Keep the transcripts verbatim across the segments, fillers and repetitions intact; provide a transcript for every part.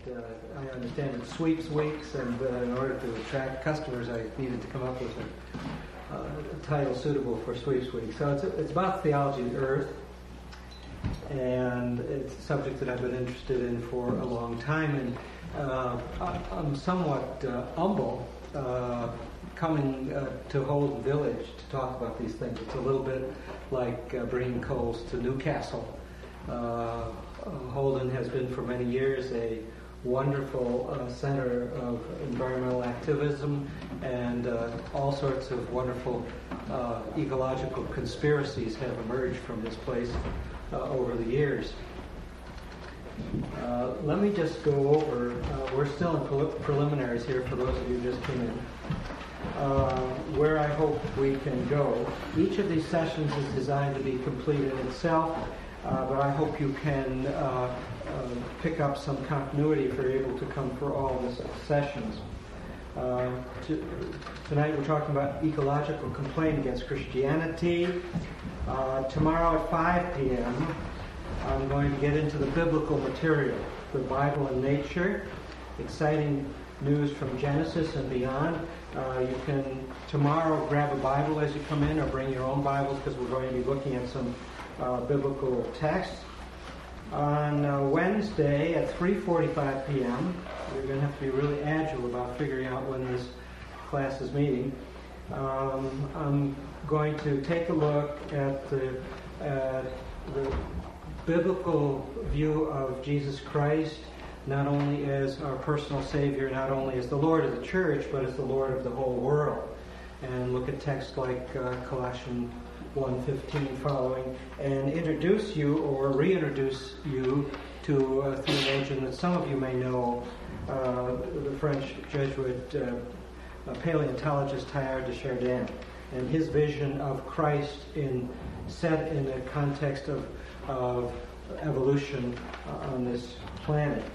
uh, I understand it's sweeps weeks, and uh, in order to attract customers, I needed to come up with a, uh, a title suitable for sweeps week. So it's it's about theology of the earth, and it's a subject that I've been interested in for a long time, and uh, I'm somewhat uh, humble uh, coming uh, to Holden Village to talk about these things. It's a little bit like uh, bringing coals to Newcastle. Uh, Holden has been for many years a wonderful uh, center of environmental activism, and uh, all sorts of wonderful uh, ecological conspiracies have emerged from this place uh, over the years. Uh, let me just go over, uh, we're still in prel- preliminaries here for those of you who just came in, uh, where I hope we can go. Each of these sessions is designed to be complete in itself. Uh, but I hope you can uh, uh, pick up some continuity if you're able to come for all the sessions. Uh, to, tonight we're talking about ecological complaint against Christianity. Uh, tomorrow at five p.m. I'm going to get into the biblical material, the Bible and nature, exciting news from Genesis and beyond. Uh, you can tomorrow grab a Bible as you come in, or bring your own Bibles, because we're going to be looking at some Uh, biblical text. On uh, Wednesday at three forty-five p.m., you're going to have to be really agile about figuring out when this class is meeting. Um, I'm going to take a look at the, uh, the biblical view of Jesus Christ, not only as our personal Savior, not only as the Lord of the church, but as the Lord of the whole world. And look at texts like uh, Colossians one fifteen following, and introduce you or reintroduce you to a theologian that some of you may know, uh, the French Jesuit uh, uh, paleontologist Teilhard de Chardin, and his vision of Christ in set in the context of, of evolution uh, on this planet.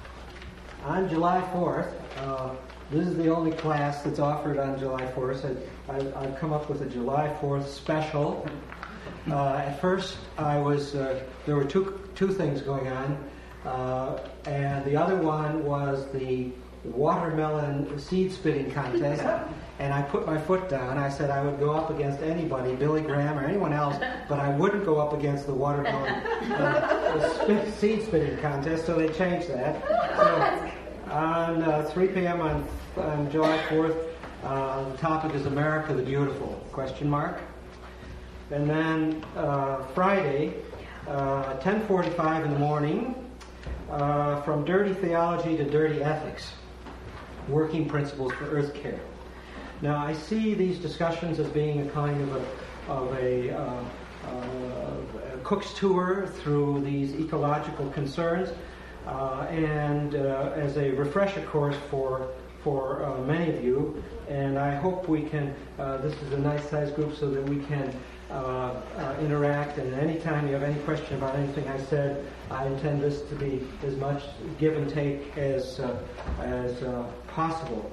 On July fourth, uh, this is the only class that's offered on July fourth. I, I, I've come up with a July fourth special. Uh, at first, I was uh, there were two two things going on, uh, and the other one was the watermelon seed spitting contest. And I put my foot down. I said I would go up against anybody, Billy Graham or anyone else, but I wouldn't go up against the watermelon uh, spit, seed spitting contest. So they changed that. So, on uh, three p.m. on, on July fourth, uh, the topic is America the Beautiful, question mark. And then uh, Friday, uh, ten forty-five in the morning, uh, From Dirty Theology to Dirty Ethics, Working Principles for Earth Care. Now, I see these discussions as being a kind of a, of a, uh, uh, a cook's tour through these ecological concerns. Uh, and uh, as a refresher course for for uh, many of you, and I hope we can, uh, this is a nice sized group so that we can uh, uh, interact, and anytime you have any question about anything I said, I intend this to be as much give and take as, uh, as uh, possible.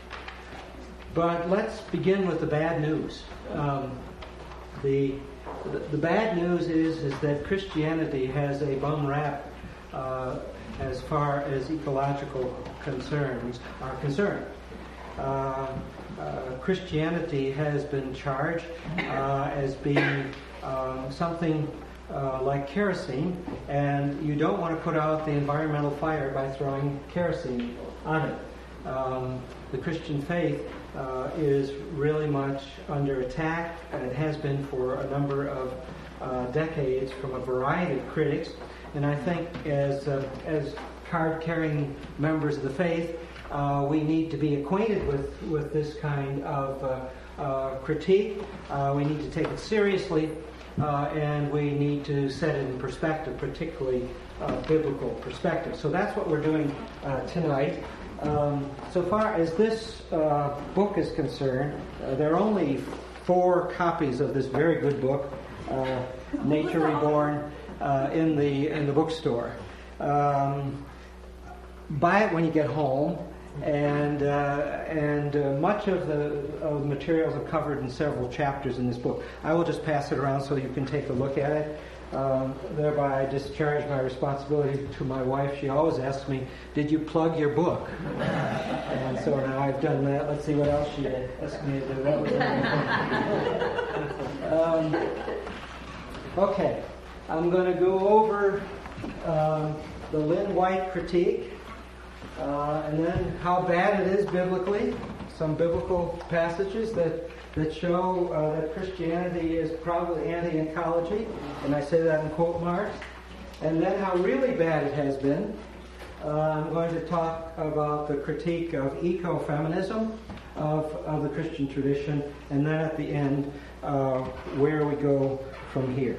But let's begin with the bad news. Um, the, the the bad news is, is that Christianity has a bum rap uh, as far as ecological concerns are concerned. Uh, uh, Christianity has been charged uh, as being uh, something uh, like kerosene, and you don't want to put out the environmental fire by throwing kerosene on it. Um, the Christian faith uh, is really much under attack, and it has been for a number of uh, decades from a variety of critics. And I think as uh, as card-carrying members of the faith, uh, we need to be acquainted with, with this kind of uh, uh, critique. Uh, we need to take it seriously, uh, and we need to set it in perspective, particularly uh, biblical perspective. So that's what we're doing uh, tonight. Um, so far as this uh, book is concerned, uh, there are only four copies of this very good book, uh, Nature Reborn, uh, in the in the bookstore. Um, buy it when you get home, and uh, and uh, much of the, of the materials are covered in several chapters in this book. I will just pass it around so you can take a look at it. Um, thereby I discharge my responsibility to my wife. She always asks me, did you plug your book? And so now I've done that. Let's see what else she asked me to do. That was um, okay. I'm going to go over um, the Lynn White critique, uh, and then how bad it is biblically, some biblical passages that that show uh, that Christianity is probably anti-ecology, and I say that in quote marks, and then how really bad it has been. Uh, I'm going to talk about the critique of ecofeminism of, of the Christian tradition, and then at the end, uh, where we go from here.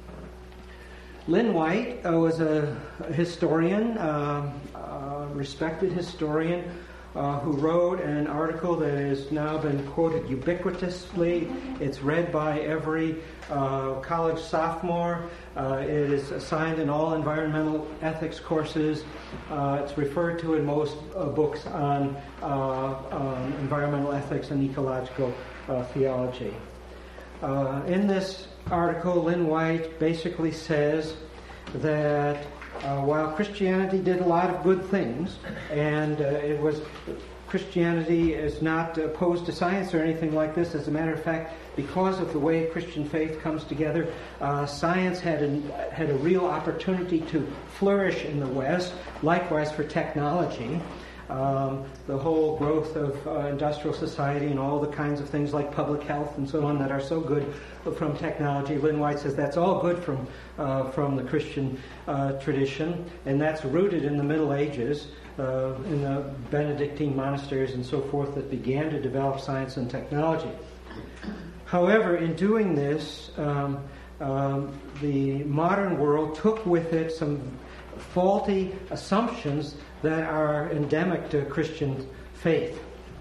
Lynn White uh, was a historian, uh, a respected historian, Uh, who wrote an article that has now been quoted ubiquitously. It's read by every uh, college sophomore. Uh, it is assigned in all environmental ethics courses. Uh, it's referred to in most uh, books on uh, um, environmental ethics and ecological uh, theology. Uh, in this article, Lynn White basically says that Uh, while Christianity did a lot of good things, and uh, it was Christianity is not opposed to science or anything like this. As a matter of fact, because of the way Christian faith comes together, uh, science had a, had a real opportunity to flourish in the West. Likewise for technology. Um, the whole growth of uh, industrial society and all the kinds of things like public health and so on that are so good from technology. Lynn White says that's all good from uh, from the Christian uh, tradition, and that's rooted in the Middle Ages, uh, in the Benedictine monasteries and so forth that began to develop science and technology. However, in doing this, um, um, the modern world took with it some faulty assumptions that are endemic to Christian faith.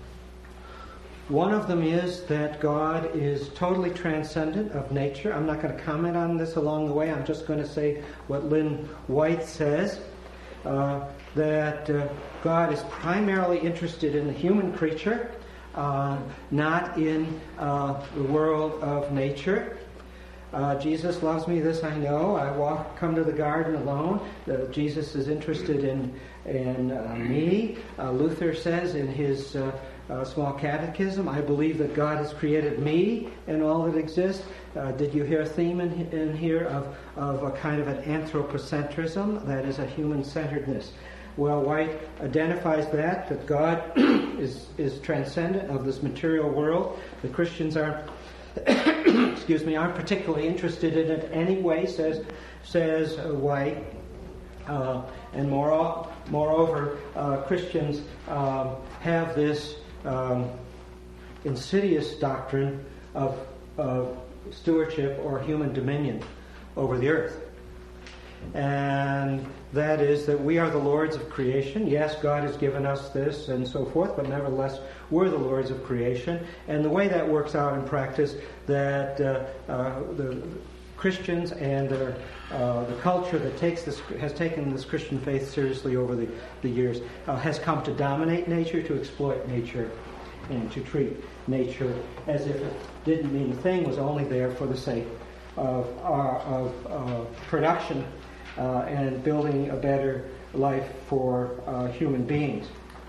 One of them is that God is totally transcendent of nature. I'm not going to comment on this along the way. I'm just going to say what Lynn White says, uh, that uh, God is primarily interested in the human creature, uh, not in uh, the world of nature. Uh, Jesus loves me, this I know. I walk, come to the garden alone. Uh, Jesus is interested in in uh, me. Uh, Luther says in his uh, uh, small catechism, I believe that God has created me and all that exists. Uh, did you hear a theme in, in here of, of a kind of an anthropocentrism? That is a human-centeredness. Well, White identifies that, that God is, is transcendent of this material world. The Christians are excuse me, aren't particularly interested in it anyway, says says uh, White. Uh, and more, moreover, uh, Christians um, have this um, insidious doctrine of, of stewardship or human dominion over the earth. And that is that we are the lords of creation. Yes, God has given us this and so forth, but nevertheless, we're the lords of creation. And the way that works out in practice, that uh, uh, the Christians and their, uh, the culture that takes this has taken this Christian faith seriously over the, the years uh, has come to dominate nature, to exploit nature, and to treat nature as if it didn't mean a thing, was only there for the sake of, uh, of uh, production Uh, and building a better life for uh, human beings.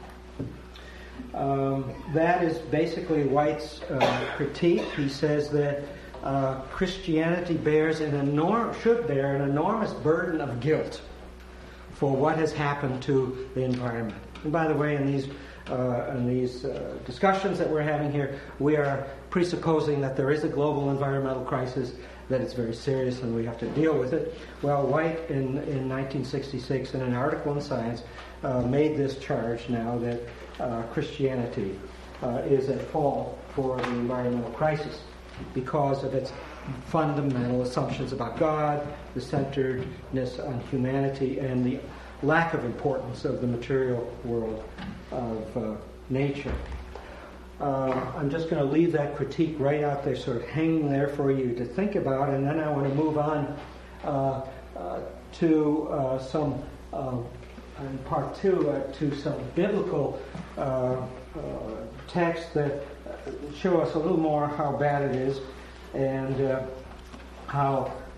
Um, that is basically White's uh, critique. He says that uh, Christianity bears an enorm- should bear an enormous burden of guilt for what has happened to the environment. And by the way, in these uh, in these uh, discussions that we're having here, we are presupposing that there is a global environmental crisis, that it's very serious and we have to deal with it. Well, White in, in nineteen sixty-six in an article in Science uh, made this charge now that uh, Christianity uh, is at fault for the environmental crisis because of its fundamental assumptions about God, the centeredness on humanity, and the lack of importance of the material world of uh, nature. Uh, I'm just going to leave that critique right out there, sort of hanging there for you to think about, and then I want to move on uh, uh, to uh, some, uh, in part two, uh, to some biblical uh, uh, texts that show us a little more how bad it is, and uh, how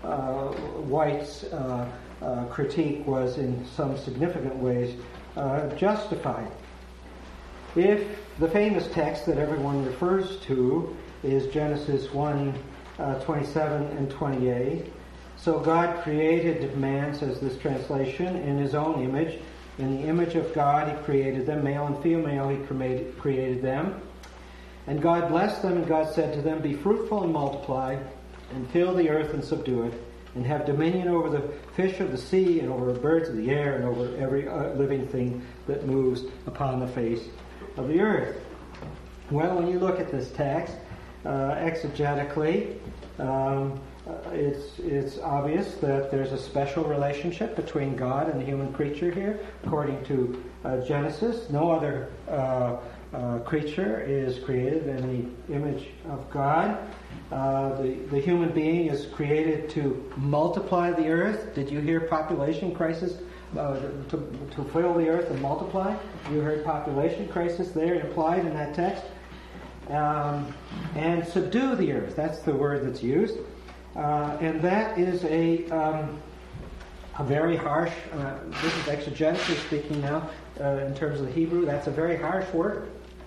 uh, White's uh, uh, critique was in some significant ways uh, justified. If the famous text that everyone refers to is Genesis one, uh, twenty-seven and twenty-eight, so God created man, says this translation, in his own image. In the image of God he created them, male and female he created them. And God blessed them, and God said to them, be fruitful and multiply, and fill the earth and subdue it, and have dominion over the fish of the sea, and over the birds of the air, and over every uh, living thing that moves upon the face of the earth. Well, when you look at this text, uh, exegetically, um, uh, it's it's obvious that there's a special relationship between God and the human creature here, according to uh, Genesis. No other uh, uh, creature is created in the image of God. Uh, the, the human being is created to multiply the earth. Did you hear population crisis? Uh, to, to fill the earth and multiply. You heard population crisis there implied in that text. Um, and subdue the earth. That's the word that's used. Uh, and that is a um, a very harsh, uh, this is exegetically speaking now, uh, in terms of the Hebrew, that's a very harsh word.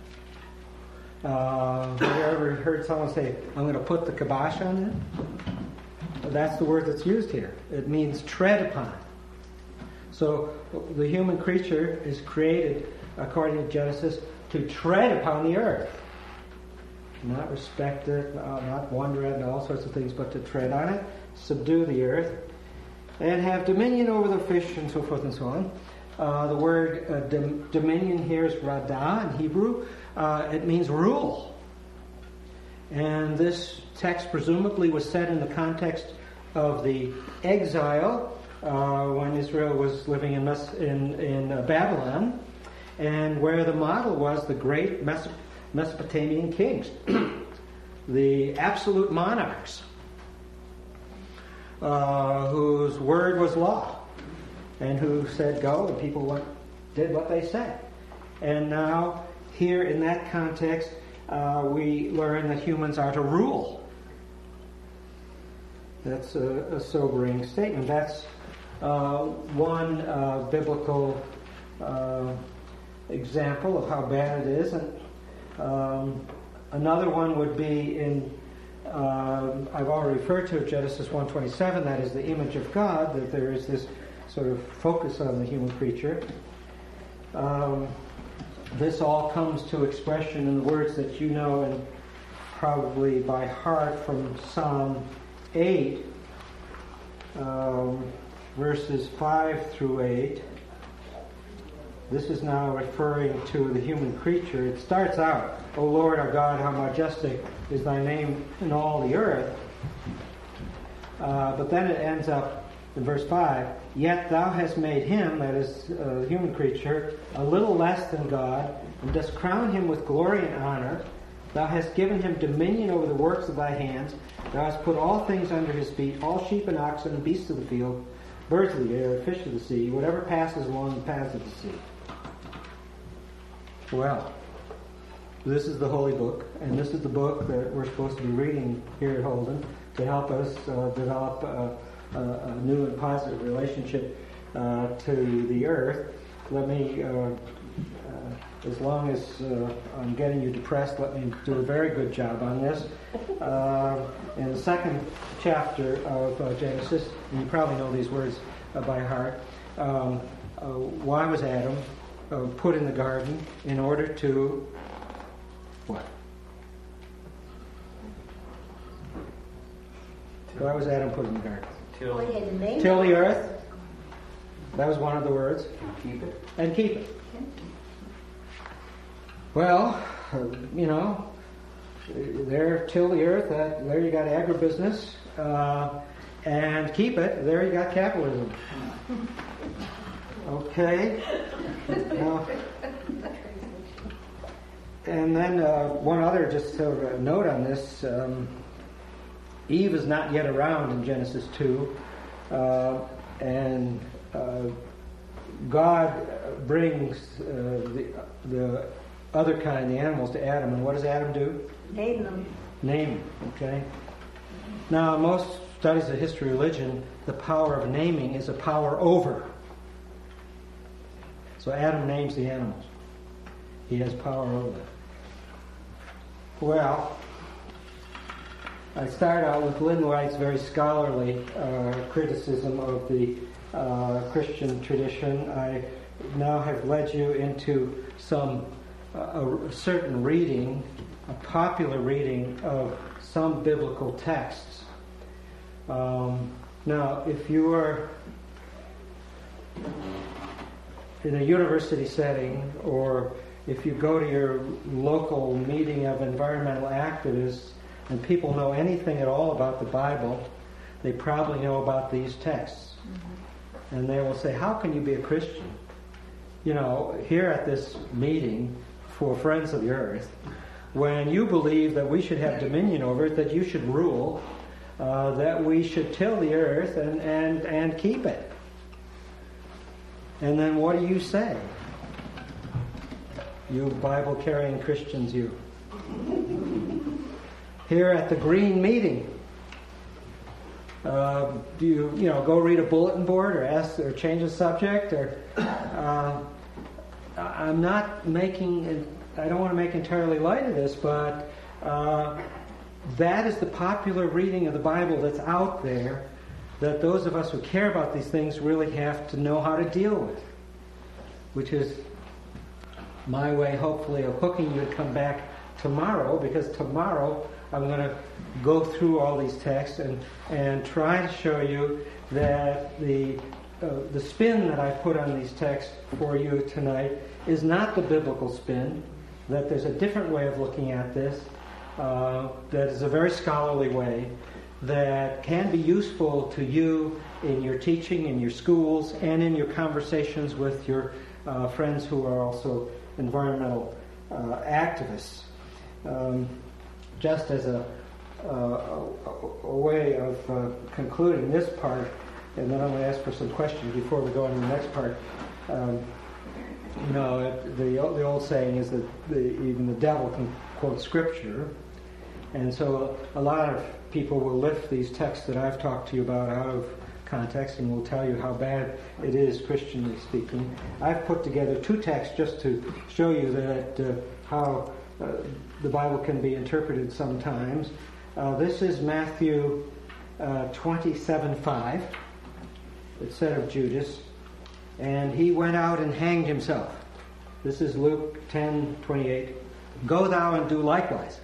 Uh, have you ever heard someone say, I'm going to put the kibosh on it? That's the word that's used here. It means tread upon. So the human creature is created, according to Genesis, to tread upon the earth. Not respect it, uh, not wonder at it, and all sorts of things, but to tread on it, subdue the earth, and have dominion over the fish, and so forth and so on. Uh, the word uh, dom- dominion here is radah in Hebrew. Uh, it means rule. And this text presumably was set in the context of the exile uh, when Israel was living in Mes- in, in uh, Babylon, and where the model was the great Mes- Mesopotamian kings, the absolute monarchs, uh, whose word was law, and who said go, and people went, did what they said. And now, here in that context, uh, we learn that humans are to rule. That's a, a sobering statement. That's uh, one uh, biblical uh, example of how bad it is. And um, another one would be in, uh, I've already referred to Genesis one twenty-seven, that is the image of God, that there is this sort of focus on the human creature. Um, this all comes to expression in the words that you know and probably by heart from Psalm eight, um, verses five through eight. This is now referring to the human creature. It starts out, O Lord our God, how majestic is thy name in all the earth. Uh, but then it ends up in verse five, yet thou hast made him, that is uh, the human creature, a little less than God, and dost crown him with glory and honor. Thou hast given him dominion over the works of thy hands. Thou hast put all things under his feet, all sheep and oxen and beasts of the field, birds of the air, fish of the sea, whatever passes along the paths of the sea. Well, this is the Holy Book, and this is the book that we're supposed to be reading here at Holden to help us uh, develop uh, a, a new and positive relationship uh, to the earth. Let me, uh, uh, as long as uh, I'm getting you depressed, let me do a very good job on this. Uh, in the second chapter of uh, Genesis, and you probably know these words uh, by heart, um, uh, why was Adam uh, put in the garden? In order to what? Why was Adam put in the garden? Till, Till the earth. That was one of the words. And keep it. And keep it. Well, uh, you know, there, till the earth, uh, there you got agribusiness. Uh, and keep it, there you got capitalism. Okay. Now, and then uh, one other just sort of a note on this. Um, Eve is not yet around in Genesis two. Uh, and uh, God brings uh, the, the other kind, the animals, to Adam. And what does Adam do? Name them. Name them, okay? Now, most studies of history of religion, the power of naming is a power over. So Adam names the animals. He has power over them. Well, I start out with Lynn White's very scholarly uh, criticism of the uh, Christian tradition. I now have led you into some uh, a certain reading, a popular reading of some biblical texts. Um, now, if you are in a university setting, or if you go to your local meeting of environmental activists, and people know anything at all about the Bible, they probably know about these texts. Mm-hmm. And they will say, how can you be a Christian? You know, here at this meeting for Friends of the Earth, when you believe that we should have dominion over it, that you should rule, uh, that we should till the earth and, and, and keep it. And then what do you say? You Bible-carrying Christians, you. Here at the Green meeting, uh, do you, you know, go read a bulletin board or ask or change the subject? Or uh, I'm not making, I don't want to make entirely light of this, but uh, that is the popular reading of the Bible that's out there, that those of us who care about these things really have to know how to deal with, which is my way, hopefully, of hooking you to come back tomorrow, because tomorrow I'm going to go through all these texts and, and try to show you that the uh, the spin that I put on these texts for you tonight is not the biblical spin, that there's a different way of looking at this, uh, that is a very scholarly way, that can be useful to you in your teaching, in your schools, and in your conversations with your uh, friends who are also environmental uh, activists. Um, just as a, uh, a, a way of uh, concluding this part, and then I'm going to ask for some questions before we go on to the next part. Um, you know, the the old saying is that the, even the devil can quote Scripture, and so a lot of people will lift these texts that I've talked to you about out of context and will tell you how bad it is, Christianly speaking. I've put together two texts just to show you that uh, how uh, the Bible can be interpreted sometimes. Uh, this is Matthew uh, twenty-seven five. It said of Judas, and he went out and hanged himself. This is Luke ten twenty-eight. Go thou and do likewise.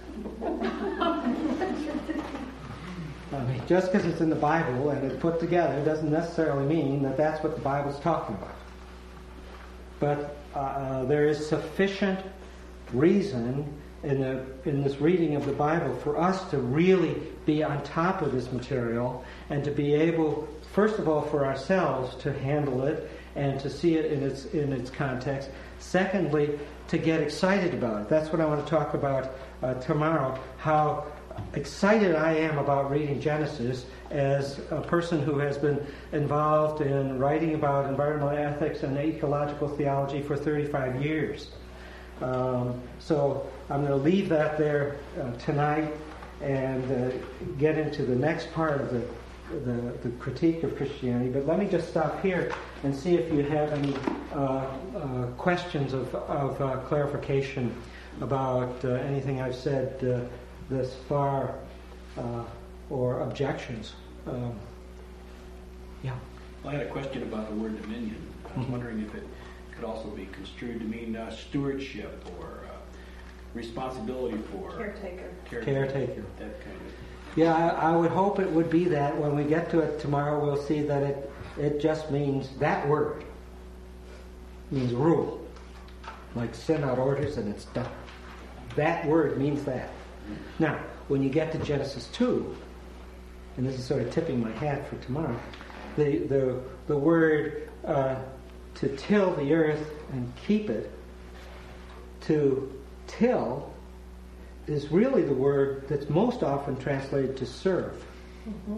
I mean, just because it's in the Bible and it's put together doesn't necessarily mean that that's what the Bible's talking about. But uh, there is sufficient reason in the in this reading of the Bible for us to really be on top of this material and to be able, first of all, for ourselves to handle it and to see it in its in its context. Secondly, to get excited about it. That's what I want to talk about uh, tomorrow. How excited I am about reading Genesis as a person who has been involved in writing about environmental ethics and ecological theology for thirty-five years. Um, so I'm going to leave that there uh, tonight and uh, get into the next part of the, the the critique of Christianity. But let me just stop here and see if you have any uh, uh, questions of, of uh, clarification about uh, anything I've said uh, this far, uh, or objections. Um, yeah. Well, I had a question about the word dominion. I was mm-hmm. wondering if it could also be construed to mean uh, stewardship or uh, responsibility for caretaker. Caretaker. caretaker. That kind of. Yeah, I, I would hope it would be that. When we get to it tomorrow, we'll see that it it just means that word means rule, like send out orders and it's done. That word means that. Now, when you get to Genesis two, and this is sort of tipping my hat for tomorrow, the the the word uh, to till the earth and keep it, to till, is really the word that's most often translated to serve. Mm-hmm.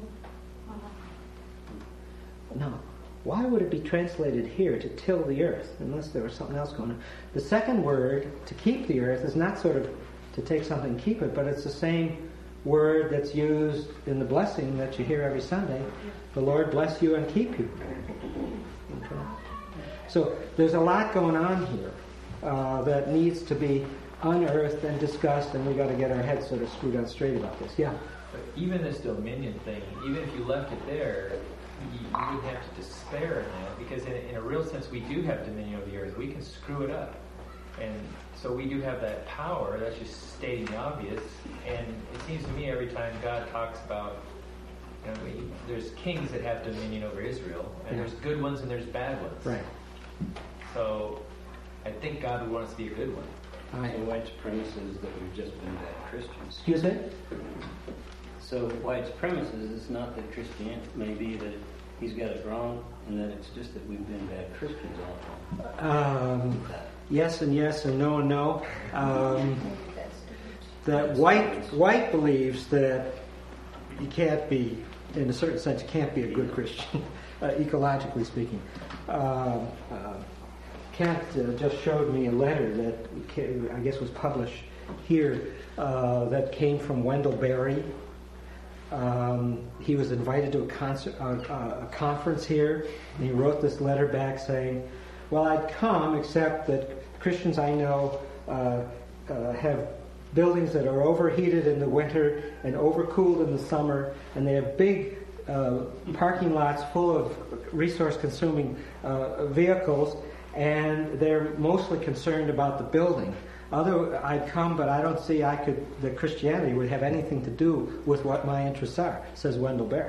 Now, why would it be translated here to till the earth, unless there was something else going on? The second word, to keep the earth, is not sort of to take something and keep it, but it's the same word that's used in the blessing that you hear every Sunday. The Lord bless you and keep you. Okay. So there's a lot going on here uh, that needs to be unearthed and discussed, and we've got to get our heads sort of screwed on straight about this. Yeah? But even this dominion thing, even if you left it there, you, you wouldn't have to despair in that, because in, in a real sense we do have dominion over the earth. We can screw it up. And so we do have that power. That's just stating the obvious. And it seems to me every time God talks about, you know, we, there's kings that have dominion over Israel, and Yeah. there's good ones and there's bad ones. Right. So I think God would want us to be a good one. I, So White's premise is that we've just been bad Christians. excuse me? So White's premise is it's not that Christianity may be that he's got it wrong, and that it's just that we've been bad Christians all along. Um, yes and yes and no and no. Um, that White White believes that you can't be, in a certain sense, you can't be a good Christian, uh, ecologically speaking. Uh, uh, Kent uh, just showed me a letter that ca- I guess was published here uh, that came from Wendell Berry. Um, he was invited to a, concert, uh, a conference here, and he wrote this letter back saying, well, I'd come, except that Christians I know uh, uh, have buildings that are overheated in the winter and overcooled in the summer, and they have big uh, parking lots full of resource-consuming uh, vehicles, and they're mostly concerned about the building. Other, I'd come, but I don't see I could that Christianity would have anything to do with what my interests are, says Wendell Berry.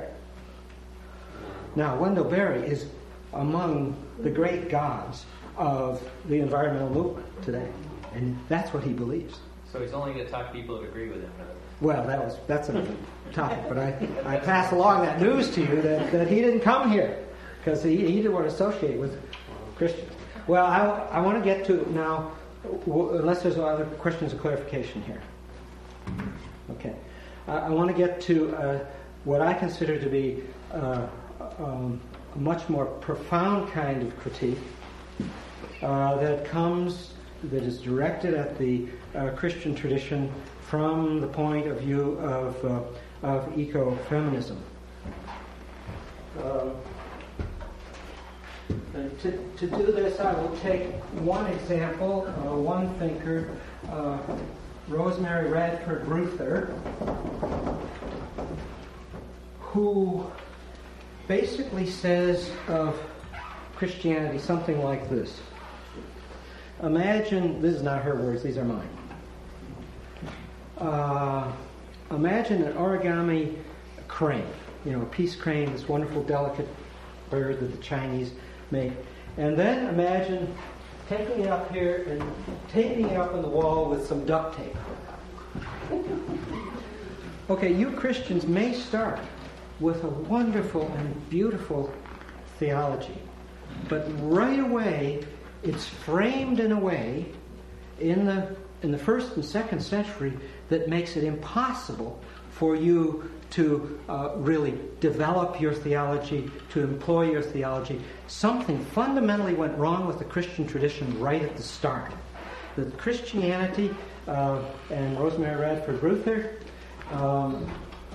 Now, Wendell Berry is among the great gods of the environmental movement today, and that's what he believes. So he's only going to talk to people that agree with him. Well, that was that's another topic, but I, I pass along that news to you that, that he didn't come here because he, he didn't want to associate with Christians. Well, I, I want to get to now, w- unless there's other questions of clarification here. Okay. I, I want to get to uh, what I consider to be uh, um, a much more profound kind of critique uh, that comes, that is directed at the uh, Christian tradition from the point of view of, uh, of ecofeminism. Um, And to, to do this, I will take one example, uh, one thinker, uh, Rosemary Radford Ruther, who basically says of Christianity something like this. Imagine, this is not her words, these are mine. Uh, imagine an origami crane, you know, a peace crane, this wonderful, delicate bird that the Chinese make. And then imagine taking it up here and taping it up on the wall with some duct tape. Okay, you Christians may start with a wonderful and beautiful theology, but right away it's framed in a way in the in the first and second century that makes it impossible for you to uh, really develop your theology, to employ your theology. Something fundamentally went wrong with the Christian tradition right at the start. The Christianity, uh, and Rosemary Radford Ruther, um,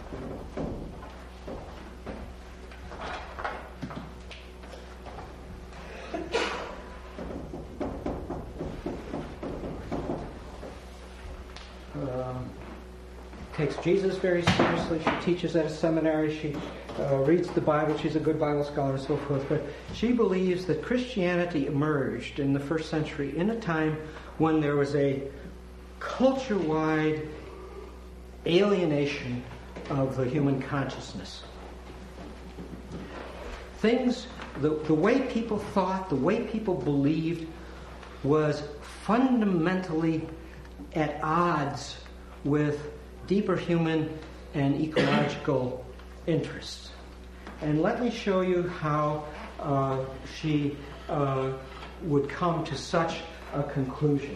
um, takes Jesus very seriously. She teaches at a seminary. She uh, reads the Bible. She's a good Bible scholar and so forth. But she believes that Christianity emerged in the first century in a time when there was a culture-wide alienation of the human consciousness. Things, the, the way people thought, the way people believed was fundamentally at odds with deeper human and ecological interests. And let me show you how uh, she uh, would come to such a conclusion.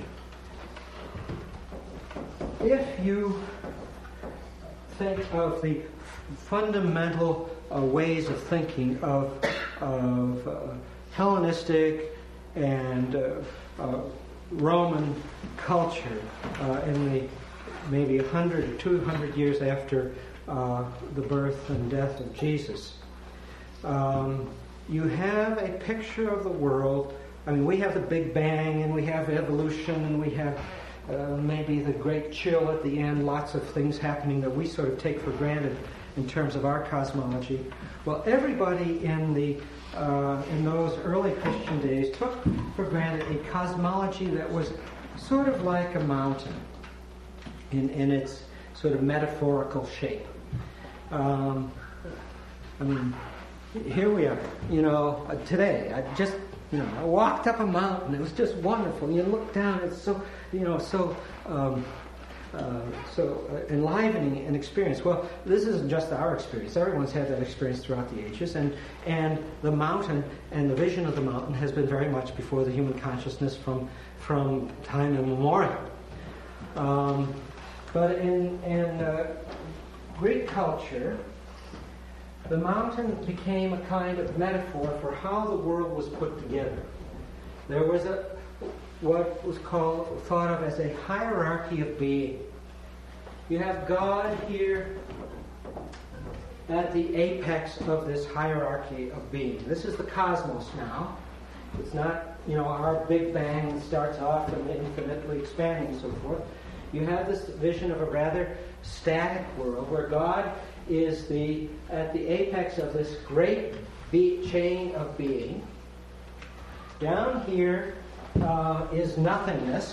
If you think of the fundamental uh, ways of thinking of, of uh, Hellenistic and uh, uh, Roman culture uh, in the maybe one hundred or two hundred years after uh, the birth and death of Jesus. Um, you have a picture of the world. I mean, we have the Big Bang, and we have evolution, and we have uh, maybe the Great Chill at the end, lots of things happening that we sort of take for granted in terms of our cosmology. Well, everybody in the uh, in those early Christian days took for granted a cosmology that was sort of like a mountain in, in its sort of metaphorical shape. Um, I mean, here we are, you know, uh, today. I just, you know, I walked up a mountain. It was just wonderful. You look down, it's so, you know, so, um, uh, so uh, enlivening an experience. Well, this isn't just our experience. Everyone's had that experience throughout the ages, and and the mountain and the vision of the mountain has been very much before the human consciousness from from time immemorial. Um, but in in uh, Greek culture, the mountain became a kind of metaphor for how the world was put together. There was a what was called thought of as a hierarchy of being. You have God here at the apex of this hierarchy of being. This is the cosmos now. It's not, you know, our Big Bang that starts off and infinitely expanding and so forth. You have this vision of a rather static world where God is the at the apex of this great be- chain of being. Down here uh, is nothingness.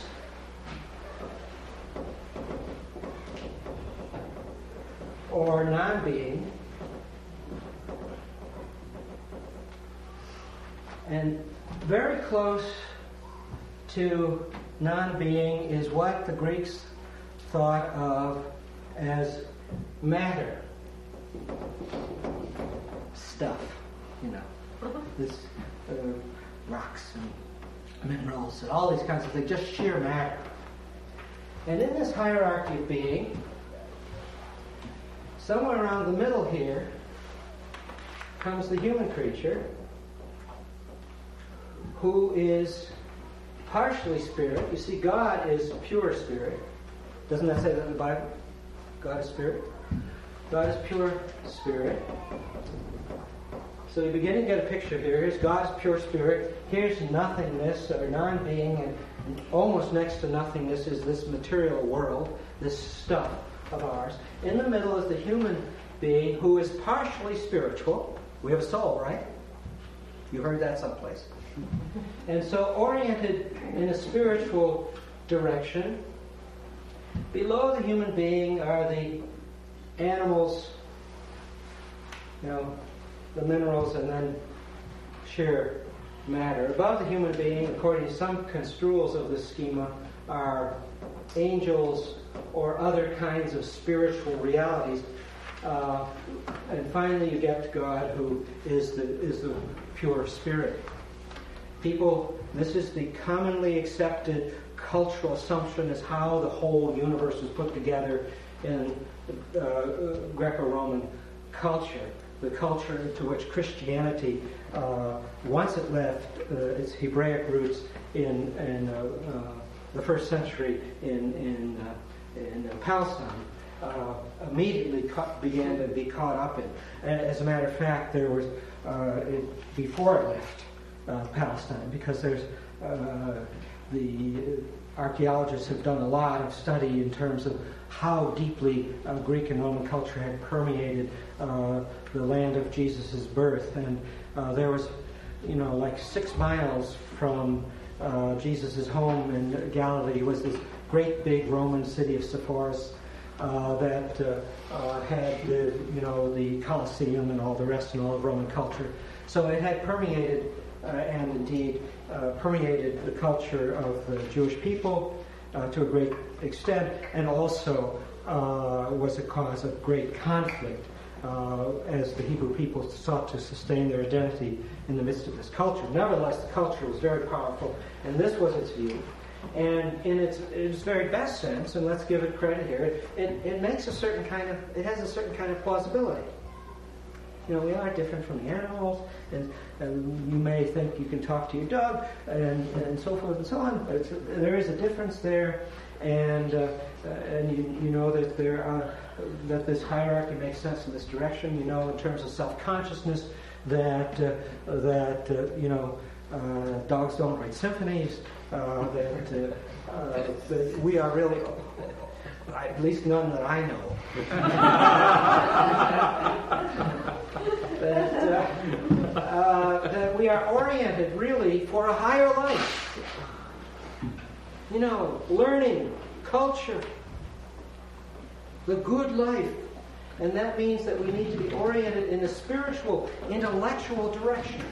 Or non-being. And very close to non-being is what the Greeks thought of as matter. Stuff, you know. This uh, rocks and minerals and all these kinds of things, just sheer matter. And in this hierarchy of being, somewhere around the middle here comes the human creature, who is partially spirit. You see, God is pure spirit. Doesn't that say that in the Bible? God is spirit. God is pure spirit. So you begin to get a picture here. Here's God's pure spirit. Here's nothingness or non-being, and almost next to nothingness is this material world, this stuff of ours. In the middle is the human being who is partially spiritual. We have a soul, right? You heard that someplace. And so oriented in a spiritual direction. Below the human being are the animals, you know, the minerals, and then sheer matter. Above the human being, according to some construals of this schema, are angels or other kinds of spiritual realities. Uh, and finally you get to God, who is the is the pure spirit. People, this is the commonly accepted cultural assumption as how the whole universe was put together in uh, Greco-Roman culture, the culture to which Christianity, uh, once it left uh, its Hebraic roots in, in uh, uh, the first century in, in, uh, in uh, Palestine, uh, immediately ca- began to be caught up in. As a matter of fact, there was, uh, it, before it left uh, Palestine, because there's uh, the archaeologists have done a lot of study in terms of how deeply uh, Greek and Roman culture had permeated uh, the land of Jesus' birth. And uh, there was, you know, like six miles from uh, Jesus' home in Galilee was this great big Roman city of Sepphoris uh, that uh, uh, had, the, you know, the Colosseum and all the rest and all of Roman culture. So it had permeated uh, and indeed uh, permeated the culture of the Jewish people Uh, to a great extent, and also uh, was a cause of great conflict uh, as the Hebrew people sought to sustain their identity in the midst of this culture. Nevertheless, the culture was very powerful, and this was its view. And in its, its very best sense, and let's give it credit here, it, it, it makes a certain kind of, it has a certain kind of plausibility. You know, we are different from the animals, and, and you may think you can talk to your dog, and, and so forth and so on. But it's, there is a difference there, and uh, and you, you know that there are, that this hierarchy makes sense in this direction. You know, in terms of self-consciousness, that uh, that uh, you know, uh, dogs don't write symphonies. Uh, that, uh, uh, that we are really, at least none that I know. that, uh, uh, that we are oriented really for a higher life. You know, learning, culture, the good life. And that means that we need to be oriented in a spiritual, intellectual direction.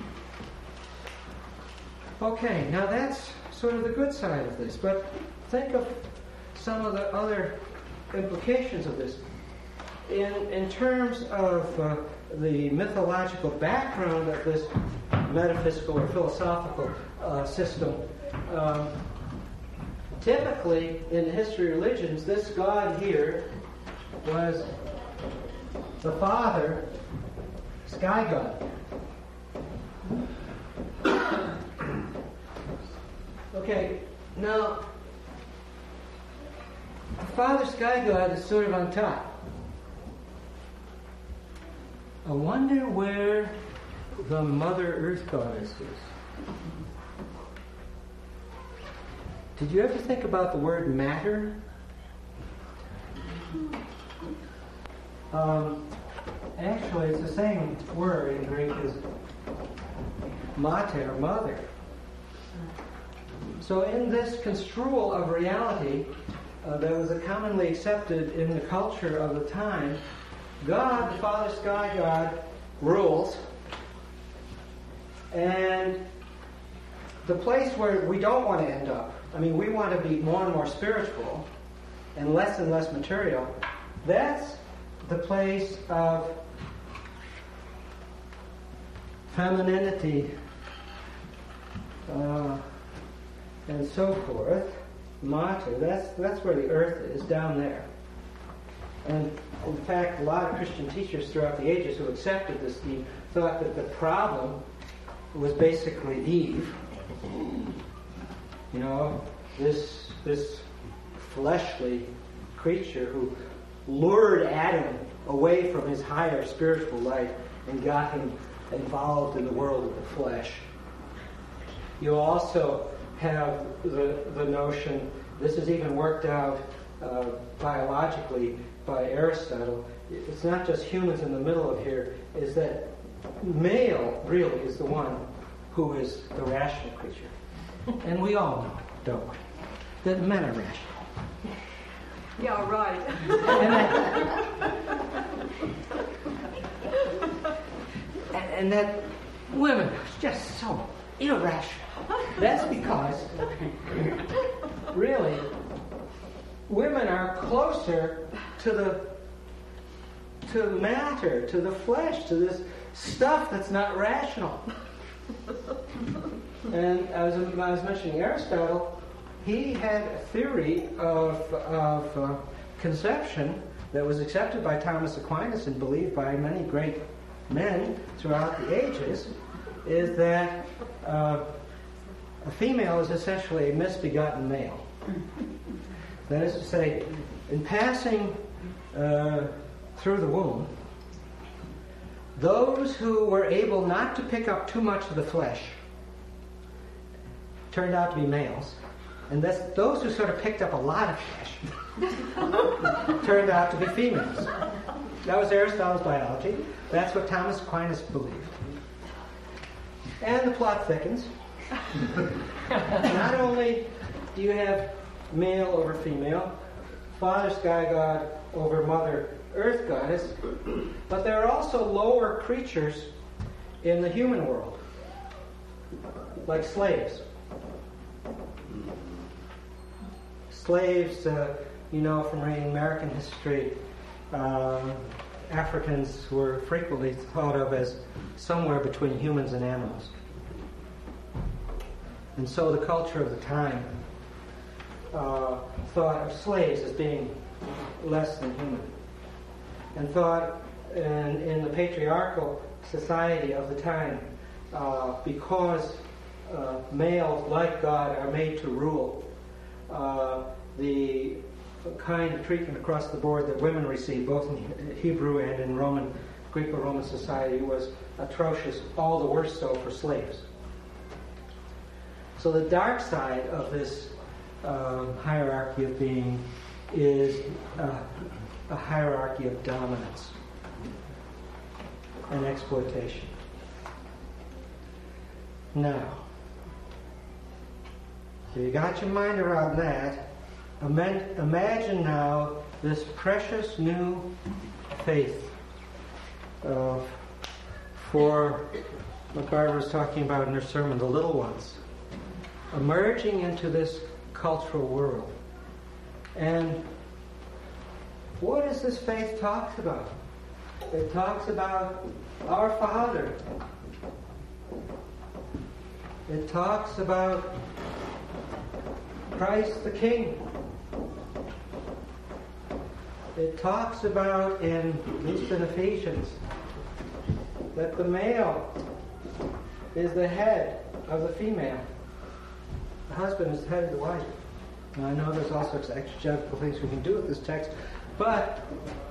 Okay, now that's sort of the good side of this, but think of some of the other implications of this. In, in terms of uh, the mythological background of this metaphysical or philosophical uh, system, um, typically in the history of religions, this God here was the Father, Sky God. Okay, now, the Father Sky God is sort of on top. I wonder where the Mother Earth Goddess is. Did you ever think about the word matter? Um, actually, it's the same word in Greek as mater, mother. So in this construal of reality uh, that was commonly accepted in the culture of the time, God, the Father Sky God, rules. And the place where we don't want to end up, I mean, we want to be more and more spiritual and less and less material, that's the place of femininity, uh, and so forth. Mater, that's that's where the earth is, down there. And in fact, a lot of Christian teachers throughout the ages who accepted this scheme thought that the problem was basically Eve. You know, this this fleshly creature who lured Adam away from his higher spiritual life and got him involved in the world of the flesh. You also have the the notion, this is even worked out uh, biologically by Aristotle, it's not just humans in the middle of here, is that male really is the one who is the rational creature. And we all know, don't we, that men are rational. Yeah, right. And that, and, and that women are just so irrational. That's because, really, women are closer to the to matter, to the flesh, to this stuff that's not rational. And as I was mentioning Aristotle, he had a theory of, of uh, conception that was accepted by Thomas Aquinas and believed by many great men throughout the ages, is that uh, a female is essentially a misbegotten male. That is to say, in passing uh, through the womb, those who were able not to pick up too much of the flesh turned out to be males, and that's, those who sort of picked up a lot of flesh turned out to be females. That was Aristotle's biology. That's what Thomas Aquinas believed. And the plot thickens. Not only do you have male over female, Father Sky God over Mother Earth Goddess, but there are also lower creatures in the human world, like slaves. Slaves, uh, you know from reading American history, uh, Africans were frequently thought of as somewhere between humans and animals. And so the culture of the time uh, thought of slaves as being less than human. And thought, in, in the patriarchal society of the time, uh, because uh, males, like God, are made to rule, uh, the kind of treatment across the board that women receive, both in Hebrew and in Roman, Greco-Roman society, was atrocious, all the worse so for slaves. So the dark side of this um, hierarchy of being is uh, a hierarchy of dominance and exploitation. Now, if you got your mind around that, imagine now this precious new faith uh, for what Barbara was talking about in her sermon, the little ones, emerging into this cultural world. And what does this faith talk about? It talks about our Father. It talks about Christ the King. It talks about, in, at least in Ephesians, that the male is the head of the female. The husband is the head of the wife. Now, I know there's all sorts of exegetical things we can do with this text, but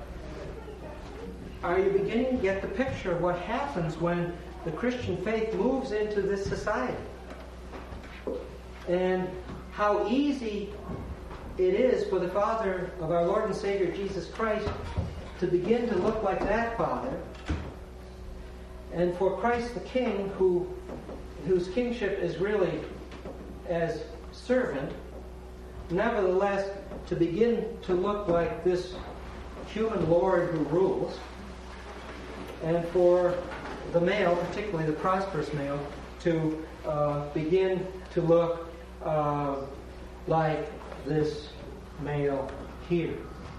are you beginning to get the picture of what happens when the Christian faith moves into this society? And how easy it is for the Father of our Lord and Savior Jesus Christ to begin to look like that Father, and for Christ the King, who whose kingship is really as servant, nevertheless to begin to look like this human Lord who rules, and for the male, particularly the prosperous male, to uh, begin to look uh, like this male here.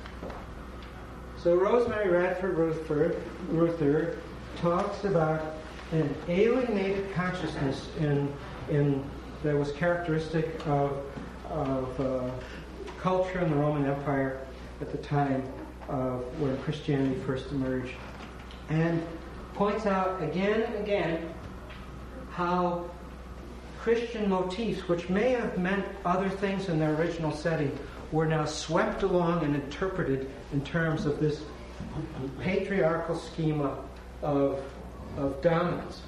So Rosemary Radford Ruther, Ruther talks about an alienated consciousness in in that was characteristic of of uh, culture in the Roman Empire at the time of when Christianity first emerged, and points out again and again how Christian motifs, which may have meant other things in their original setting, were now swept along and interpreted in terms of this patriarchal schema of, of dominance.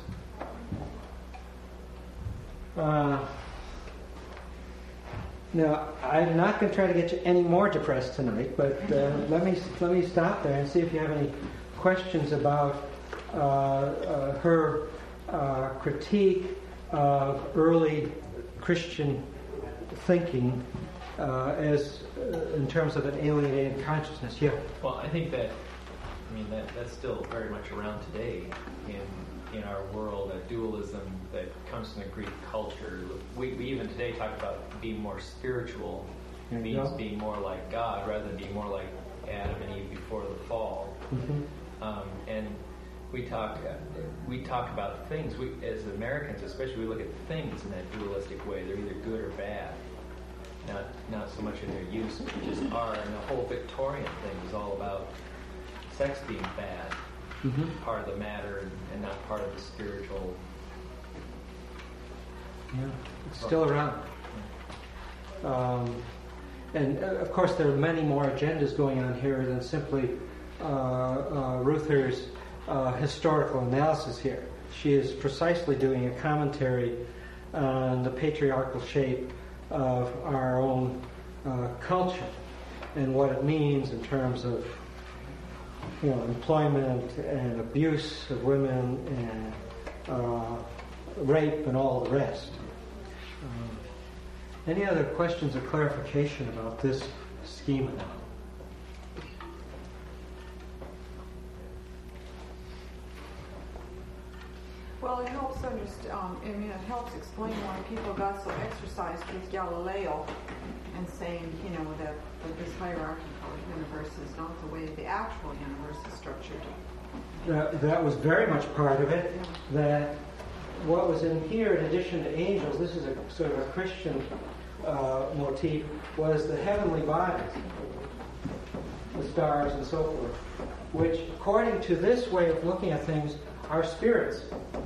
Uh, now, I'm not going to try to get you any more depressed tonight, but uh, let me let me stop there and see if you have any questions about uh, uh, her uh, critique of early Christian thinking uh, as uh, in terms of an alienated consciousness. Yeah. Well, I think that, I mean, that that's still very much around today in in our world, a dualism that comes from the Greek culture. We, we even today talk about being more spiritual. It means go. being more like God rather than being more like Adam and Eve before the fall. Mm-hmm. Um, and we talk we talk about things. We, as Americans, especially, we look at things in that dualistic way. They're either good or bad. Not not so much in their use, but just are. And the whole Victorian thing is all about sex being bad, Mm-hmm. part of the matter, and, and not part of the spiritual. Yeah, it's still around. Um, and uh, of course, there are many more agendas going on here than simply uh, uh, Ruther's uh, historical analysis here. She is precisely doing a commentary on the patriarchal shape of our own uh, culture and what it means in terms of, you know, employment and abuse of women and uh, rape and all the rest. Um, any other questions or clarification about this schema now? Well, it helps understand, um, I mean, it helps explain why people got so exercised with Galileo and saying, you know, that, that this hierarchical universe is not the way the actual universe is structured. That, that was very much part of it. That what was in here, in addition to angels, this is a sort of a Christian uh, motif, was the heavenly bodies. the stars, and so forth, which, according to this way of looking at things, are spirits.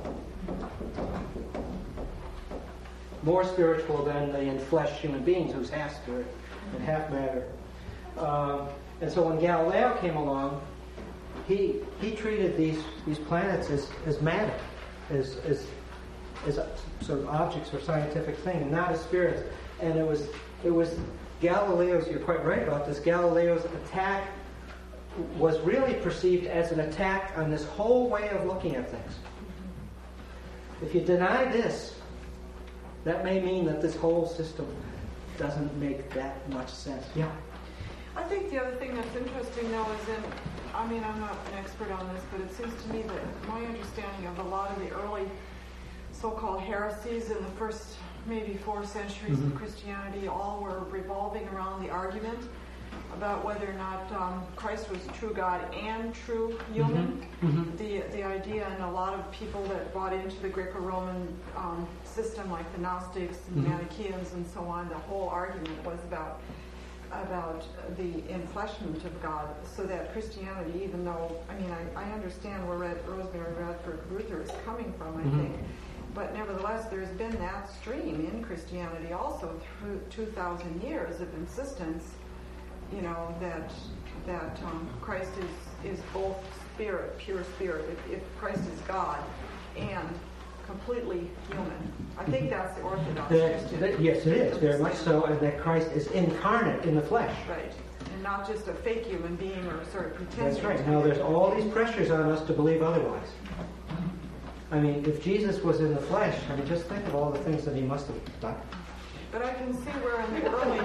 More spiritual than the enfleshed human beings, who's half spirit and half matter. Um, and so when Galileo came along, he he treated these these planets as, as matter, as, as as sort of objects for scientific thing, and not as spirits. And it was it was Galileo's. You're quite right about this. Galileo's attack was really perceived as an attack on this whole way of looking at things. If you deny this, that may mean that this whole system doesn't make that much sense. Yeah. I think the other thing that's interesting, though, is in, I mean, I'm not an expert on this, but it seems to me that my understanding of a lot of the early so-called heresies in the first maybe four centuries mm-hmm. of Christianity all were revolving around the argument about whether or not um, Christ was true God and true human. Mm-hmm. Mm-hmm. The the idea, and a lot of people that bought into the Greco-Roman um, system, like the Gnostics and mm-hmm. Manichaeans and so on, the whole argument was about about the enfleshment of God, so that Christianity, even though, I mean, I, I understand where Red, Rosemary Radford Ruther is coming from, I mm-hmm. think, but nevertheless, there's been that stream in Christianity also through two thousand years of insistence, you know, that that um, Christ is, is both spirit, pure spirit, if, if Christ is God, and completely human. I think that's the Orthodox That, Christian. that, yes, it is, very much so, and that Christ is incarnate in the flesh. Right, and not just a fake human being or sort of pretending. That's right. Now, there's all these pressures on us to believe otherwise. I mean, if Jesus was in the flesh, I mean, just think of all the things that he must have done. But I can see where in the early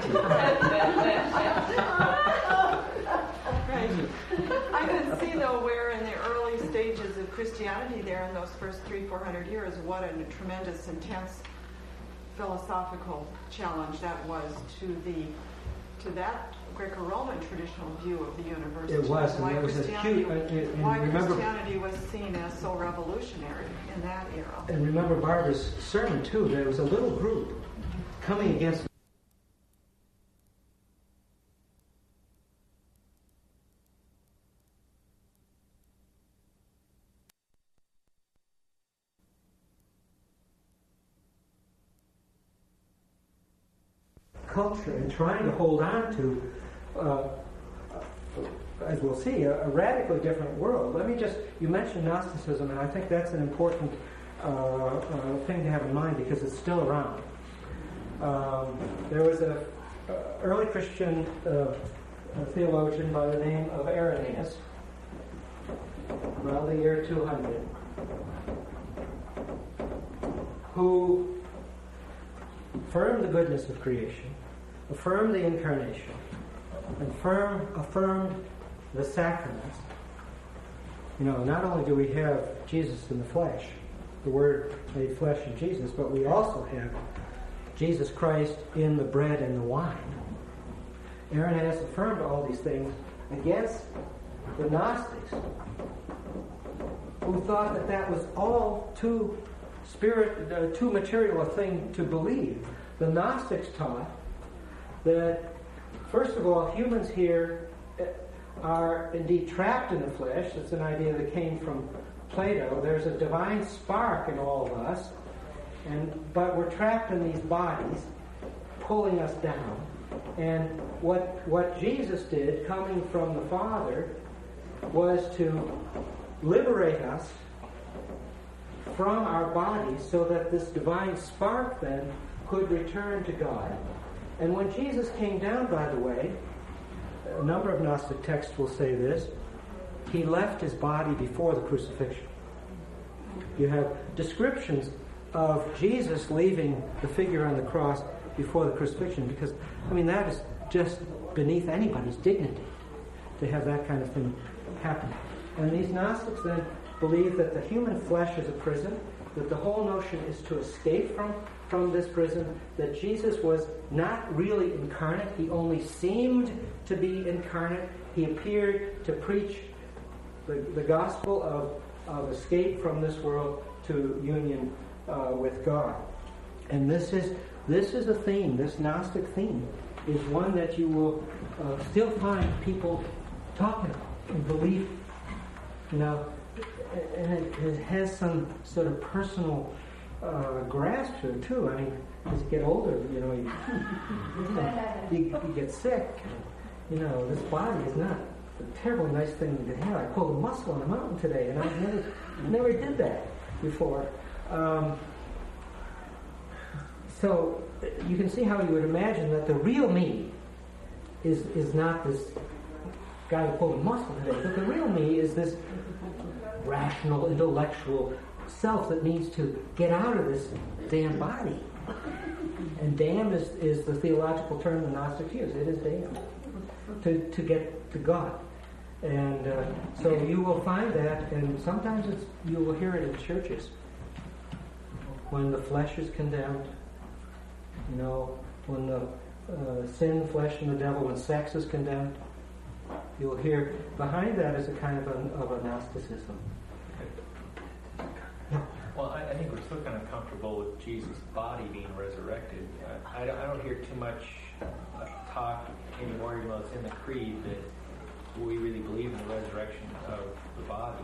right. I can see though where in the early stages of Christianity there in those first three, four hundred years, what a tremendous, intense philosophical challenge that was to the to that Greco-Roman traditional view of the universe. It was, why and it was a Christianity, huge. And, and why remember, Christianity was seen as so revolutionary in that era. And remember Barbara's sermon too. There was a little group coming against culture and trying to hold on to, uh, as we'll see, a, a radically different world. Let me just, you mentioned Gnosticism, and I think that's an important uh, uh, thing to have in mind because it's still around. Um, there was a uh, early Christian uh, theologian by the name of Irenaeus, around the year two hundred, who affirmed the goodness of creation, affirmed the incarnation, affirmed, affirmed the sacraments. You know, not only do we have Jesus in the flesh, the Word made flesh in Jesus, but we also have Jesus Christ in the bread and the wine. Irenaeus affirmed all these things against the Gnostics, who thought that that was all too spirit, uh, too material a thing to believe. The Gnostics taught that, first of all, humans here are indeed trapped in the flesh. It's an idea that came from Plato. There's a divine spark in all of us, and but we're trapped in these bodies, pulling us down. And what what Jesus did, coming from the Father, was to liberate us from our bodies so that this divine spark then could return to God. And when Jesus came down, by the way, a number of Gnostic texts will say this, he left his body before the crucifixion. You have descriptions of Jesus leaving the figure on the cross before the crucifixion, because, I mean, that is just beneath anybody's dignity to have that kind of thing happen. And these Gnostics then believe that the human flesh is a prison, that the whole notion is to escape from, from this prison, that Jesus was not really incarnate, he only seemed to be incarnate. He appeared to preach the, the gospel of, of escape from this world to union uh, with God. And this is this is a theme, this Gnostic theme is one that you will uh, still find people talking about and belief. You know, and it, it has some sort of personal uh, grasp to it too. I mean, as you get older, you know, you, you, you get sick. You know, this body is not a terribly nice thing to have. I pulled a muscle on a mountain today, and I never, never did that before. Um, so you can see how you would imagine that the real me is is not this guy who pulled a muscle today, but the real me is this rational, intellectual self that needs to get out of this damn body. And damn is, is the theological term the Gnostics use. It is damn. To, to get to God. And uh, so you will find that, and sometimes it's, you will hear it in churches. When the flesh is condemned, you know, when the uh, sin, flesh, and the devil, when sex is condemned, you'll hear behind that is a kind of a, of a Gnosticism. Well, I, I think we're still kind of comfortable with Jesus' body being resurrected. I, I, don't, I don't hear too much uh, talk anymore, even though it's in the creed, that we really believe in the resurrection of the body.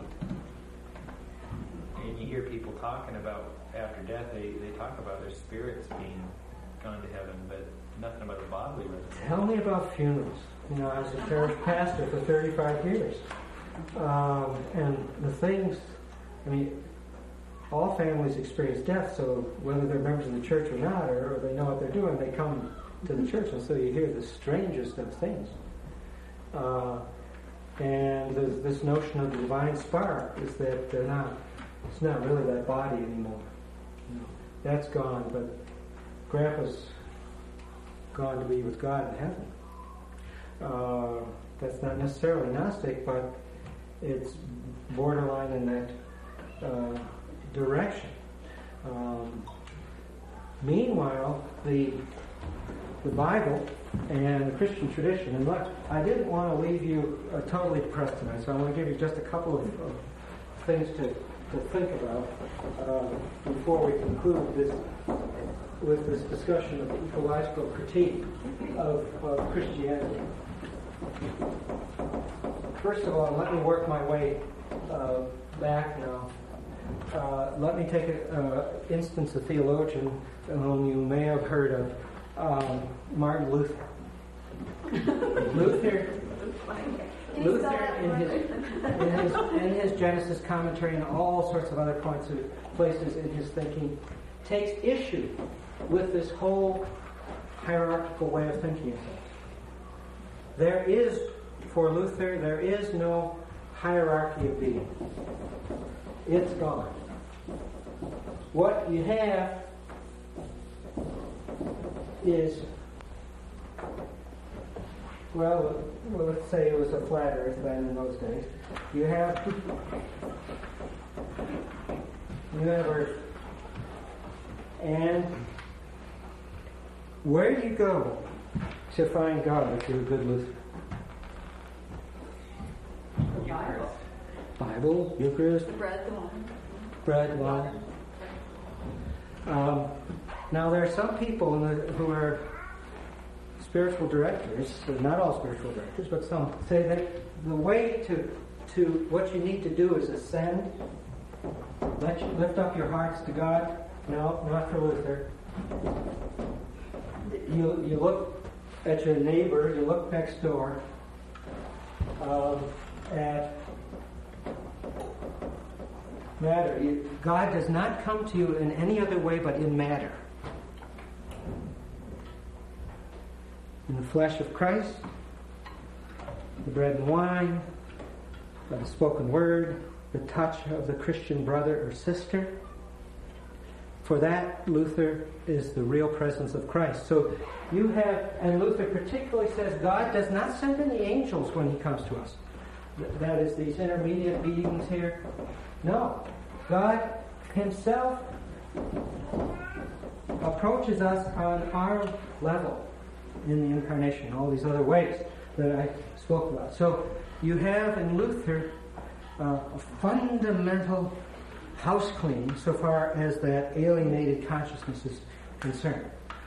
And you hear people talking about after death, they, they talk about their spirits being gone to heaven, but nothing about the bodily resurrection. Tell me about funerals. You know, I was a parish pastor for thirty-five years. Um, and the things, I mean, all families experience death, so whether they're members of the church or not, or, or they know what they're doing, they come to the church, and so you hear the strangest of things. Uh, and there's this notion of the divine spark is that they're not, it's not really that body anymore. You know, that's gone, but Grandpa's gone to be with God in heaven. Uh, that's not necessarily Gnostic, but it's borderline in that uh, direction. Um, meanwhile, the the Bible and the Christian tradition, and look, I didn't want to leave you uh, totally depressed tonight, so I want to give you just a couple of, of things to, to think about uh, before we conclude this with this discussion of ecological critique of, of Christianity. First of all, let me work my way uh, back now. Uh, let me take an uh, instance of theologian whom you may have heard of, um, Martin Luther. Luther, Luther in his, in his in his Genesis commentary and all sorts of other points of places in his thinking takes issue with this whole hierarchical way of thinking of things. There is, for Luther, there is no hierarchy of being. It's gone. What you have is, well, well, let's say it was a flat earth then in those days. You have, you have earth. And where do you go to find God if you're a good Lutheran? Bible. Bible, Eucharist, Bread, the wine. bread, wine. Um, now there are some people in the, who are spiritual directors, not all spiritual directors, but some say that the way to to what you need to do is ascend, let you lift up your hearts to God. No, not for Luther. You you look at your neighbor, you look next door um, at matter. You, God does not come to you in any other way but in matter. In the flesh of Christ, the bread and wine, the spoken word, the touch of the Christian brother or sister. For that, Luther is the real presence of Christ. So you have, and Luther particularly says, God does not send any angels when he comes to us. That is, these intermediate beings here. No. God himself approaches us on our level in the incarnation, all these other ways that I spoke about. So you have in Luther uh, a fundamental house cleaning so far as that alienated consciousness is concerned.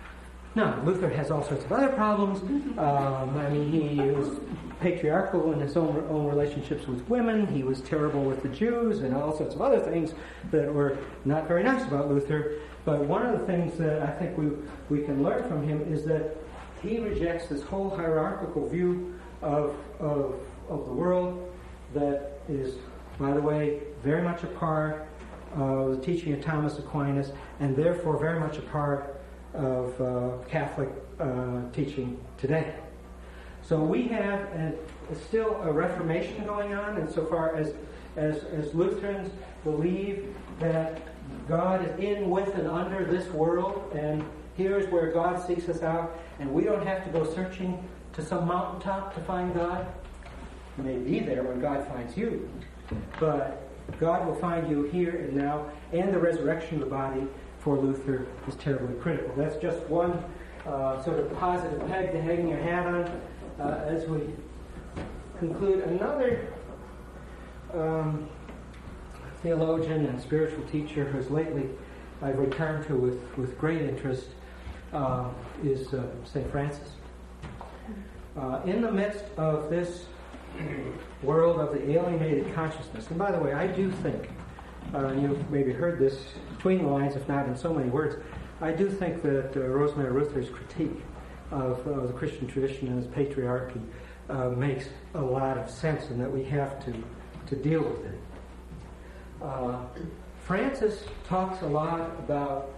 Now, Luther has all sorts of other problems. Um, I mean, he was patriarchal in his own, own relationships with women. He was terrible with the Jews and all sorts of other things that were not very nice about Luther. But one of the things that I think we, we can learn from him is that he rejects this whole hierarchical view of, of, of the world that is, by the way, very much a part of the teaching of Thomas Aquinas, and therefore very much a part of uh, Catholic uh, teaching today. So we have a, still a Reformation going on insofar as, as, as Lutherans believe that God is in, with, and under this world, and here's where God seeks us out, and we don't have to go searching to some mountaintop to find God. You may be there when God finds you, but God will find you here and now, and the resurrection of the body for Luther is terribly critical. That's just one uh, sort of positive peg to hang your hat on uh, as we conclude. Another um, theologian and spiritual teacher who's lately I've returned to with, with great interest uh, is uh, Saint Francis. Uh, in the midst of this world of the alienated consciousness, and by the way, I do think, uh, you've maybe heard this between the lines, if not in so many words, I do think that uh, Rosemary Ruther's critique of uh, the Christian tradition and its patriarchy uh, makes a lot of sense, and that we have to, to deal with it. Uh, Francis talks a lot about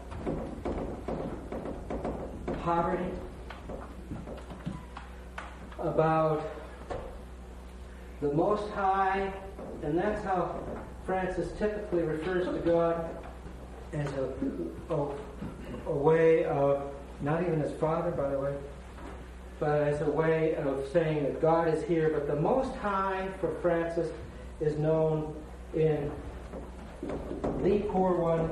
poverty, about the Most High, and that's how Francis typically refers to God, as a, a, a way of, not even as Father, by the way, but as a way of saying that God is here. But the Most High for Francis is known in the poor one,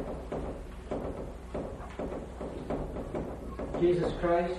Jesus Christ.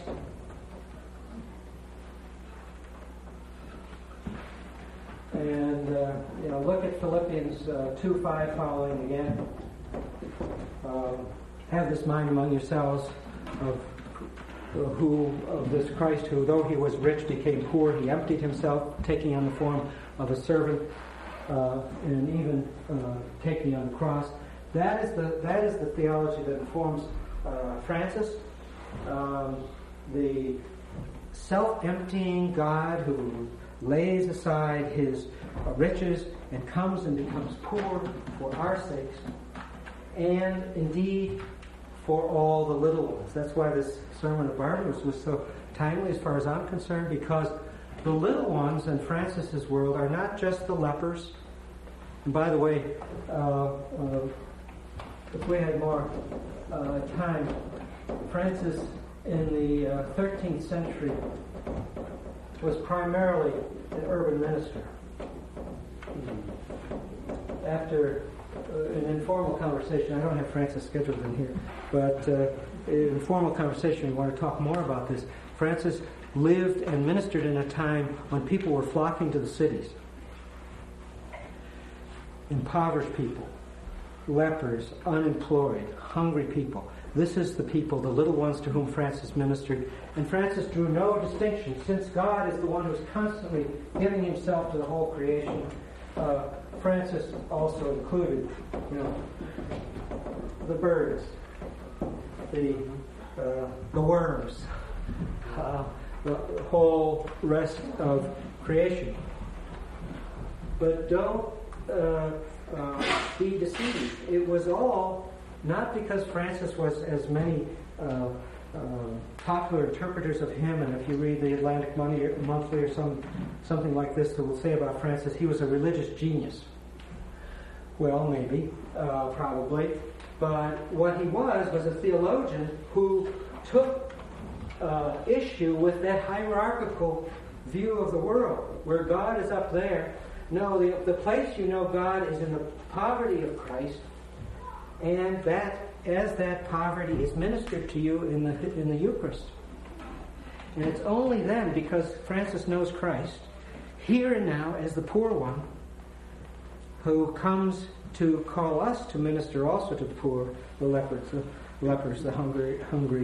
And, uh, you know, look at Philippians uh, two five following again. Um, have this mind among yourselves of uh, who, of this Christ who, though he was rich, became poor. He emptied himself, taking on the form of a servant, uh, and even uh, taking on the cross. That is the that is the theology that informs uh, Francis. Um, the self-emptying God who lays aside his uh, riches and comes and becomes poor for our sakes, and indeed for all the little ones. That's why this sermon of Barnabas was so timely as far as I'm concerned, because the little ones in Francis's world are not just the lepers. And by the way, uh, uh, if we had more uh, time, Francis in the uh, thirteenth century was primarily an urban minister. After uh, an informal conversation, I don't have Francis scheduled in here, but uh, an informal conversation, we want to talk more about this. Francis lived and ministered in a time when people were flocking to the cities. Impoverished people, lepers, unemployed, hungry people. This is the people, the little ones to whom Francis ministered. And Francis drew no distinction, since God is the one who's constantly giving himself to the whole creation. Uh, Francis also included, you know, the birds, the uh, the worms, uh, the whole rest of creation. But don't uh, uh, be deceived. It was all not because Francis was, as many uh, uh, popular interpreters of him, and if you read the Atlantic Monthly or some something like this, that will say about Francis, he was a religious genius. Well, maybe, uh, probably, but what he was was a theologian who took uh, issue with that hierarchical view of the world, where God is up there. No, the, the place you know God is in the poverty of Christ, and that as that poverty is ministered to you in the in the Eucharist. And it's only then, because Francis knows Christ, here and now as the poor one, who comes to call us to minister also to the poor, the lepers, the lepers, the hungry, hungry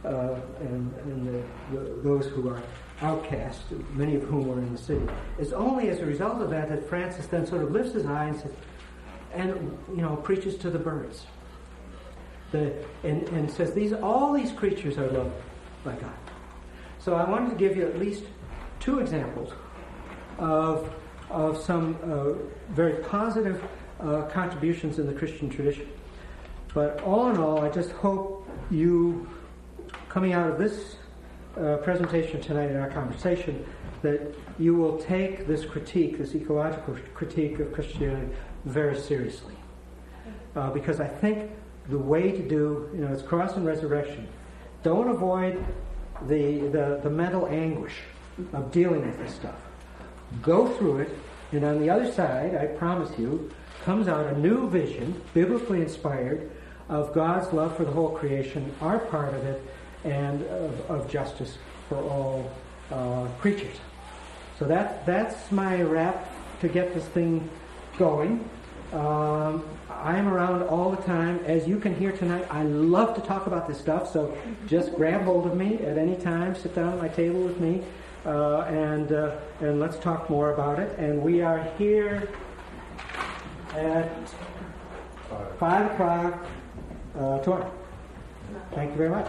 uh, and, and the, the, those who are outcast, many of whom are in the city. It's only as a result of that that Francis then sort of lifts his eye and says, and you know, preaches to the birds. The, and, and says these all these creatures are loved by God. So I wanted to give you at least two examples of of some uh, very positive uh, contributions in the Christian tradition. But all in all, I just hope you, coming out of this uh, presentation tonight in our conversation, that you will take this critique, this ecological critique of Christianity, very seriously. Uh, because I think the way to do, you know, it's cross and resurrection. Don't avoid the, the, the mental anguish of dealing with this stuff. Go through it, and on the other side, I promise you, comes out a new vision, biblically inspired, of God's love for the whole creation, our part of it, and of, of justice for all uh, creatures. So that that's my wrap to get this thing going. Um, I'm around all the time. As you can hear tonight, I love to talk about this stuff, so just grab hold of me at any time, sit down at my table with me, uh, and uh, and let's talk more about it. And we are here at five o'clock uh, tomorrow. Thank you very much.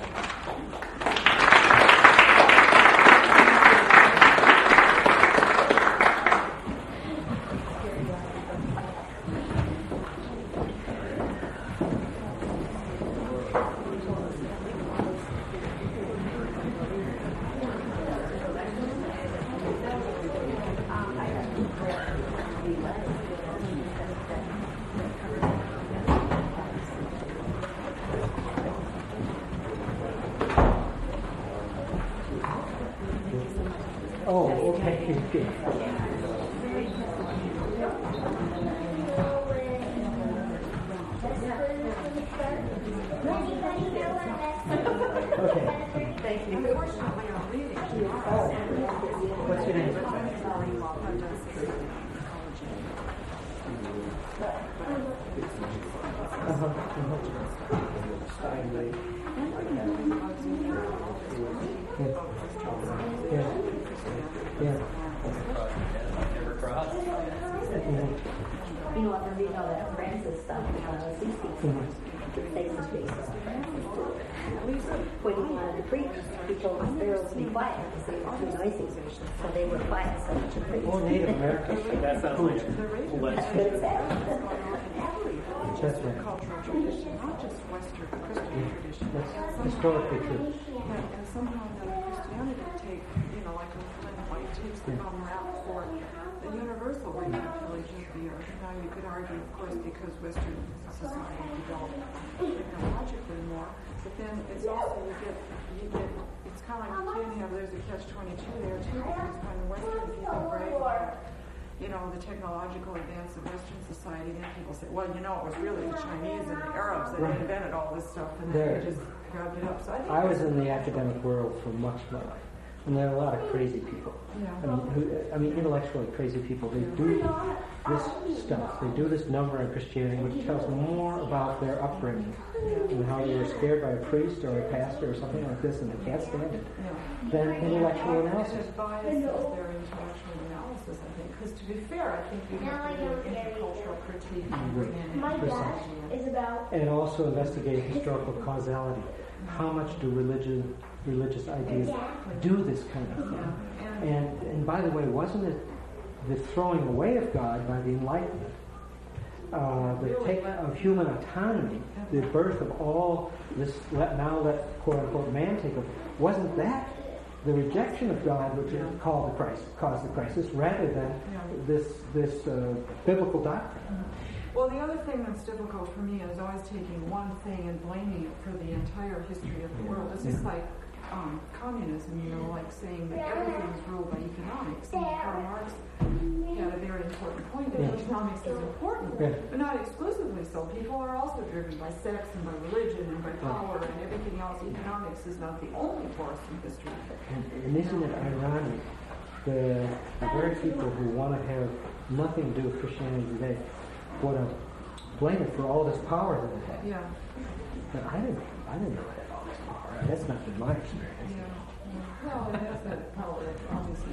Oh, okay. Okay. Okay. Thank you. Unfortunately, I'm leaving. Oh, what's your name? Uh-huh. Uh-huh. Yeah. Yeah. Yeah. You know, after reading all that Francis stuff, uh, sixteen, faces faces Francis. When he wanted to preach, he told the sparrows to be quiet because they were too noisy. So they were quiet so much to preach. Oh, Native Americans. That sounds like That's good as that. That's right. Cultural tradition, not just Western Christian tradition. That's historically true. And, and somehow the Christianity take, you know, like Flynn White takes the bum rap for the universal religion of the earth. Now you could argue, of course, because Western society developed technologically more, but then it's also you get you get it's kind of like you can't have there's a catch twenty-two there too, because when Western people brag about, you know, the technological advance of Western society, then people say, well, you know, it was really the Chinese and the Arabs that Right. invented all this stuff, and There. then they just grabbed it up. So I think I was in the academic world for much of my life, and there are a lot of crazy people. Yeah. I mean, who, I mean, intellectually crazy people. They do this stuff. They do this number in Christianity, which tells more about their upbringing and how they were scared by a priest or a pastor or something like this, and they can't stand it, Yeah. than intellectual And analysis. there's biases there in intellectual analysis, I think. Because to be fair, I think you have to do an intercultural critique Right. and My dash anthropology. is about And also investigate historical causality. How much do religion, religious ideas do this kind of thing? Yeah. And and by the way, wasn't it the throwing away of God by the Enlightenment, uh, the take of human autonomy, the birth of all this let, now let quote unquote man take over? Wasn't that the rejection of God which is called the crisis, caused the crisis, rather than Yeah. this this uh, biblical doctrine? Well, the other thing that's difficult for me is always taking one thing and blaming it for the entire history of the world. It's just like um, communism, you know, like saying that everything is ruled by economics. And Karl Marx had a very important point that Yeah. economics is important, Yeah. but not exclusively so. People are also driven by sex and by religion and by power and everything else. Economics is not the only force in history. And, and isn't it ironic, the, the very people who want to have nothing to do with Christianity today want to blame it for all this power that it had. Yeah. But I didn't, I didn't know it had all this power. That's not been my experience. Yeah. Well, it has that power, obviously.